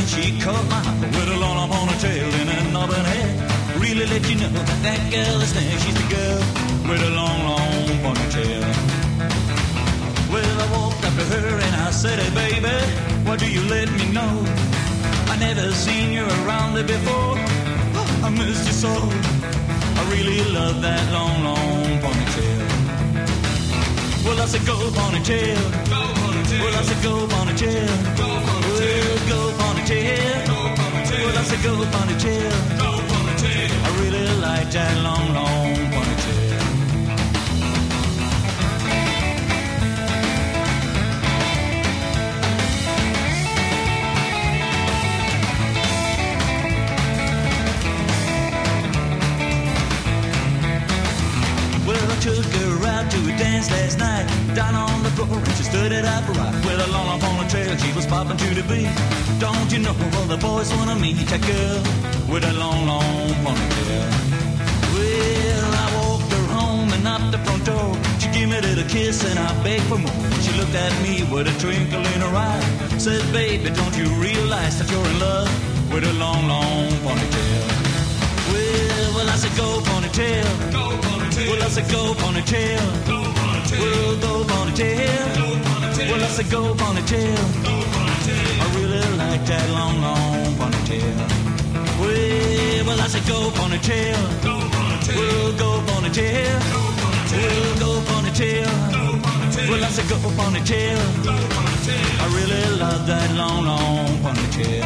She caught my eye with a long ponytail and an auburn hair. Really let you know that that girl is there. She's the girl with a long ponytail. Well, I walked up to her and I said, hey, baby, why do you let me know? I never seen you around there before. I missed you so. I really love that long ponytail. Well, I said, go ponytail. Go ponytail. Well, I said, go ponytail. Go ponytail. Well, go ponytail. Go ponytail. Well, I said, go ponytail. Go ponytail. I really like that long ponytail. Took her out to a dance last night down on the floor and she stood it up right with a long ponytail. She was popping to the beat. Don't you know the boys wanna meet a girl with a long ponytail? Well, I walked her home and knocked the front door. She gave me a little kiss and I begged for more. She looked at me with a twinkle in her eye. Said, baby, don't you realize that you're in love with a long ponytail? Well, I said, go ponytail. Go ponytail. Well, I said, go ponytail. Go ponytail. Well, go ponytail. Go ponytail. Well, I said, go ponytail. Go ponytail. I really like that long ponytail. Well, I said, go ponytail. Go ponytail. Well, go ponytail. Go ponytail. Well, go ponytail. Go ponytail. Well, I said, go ponytail. Go ponytail. I really love that long ponytail.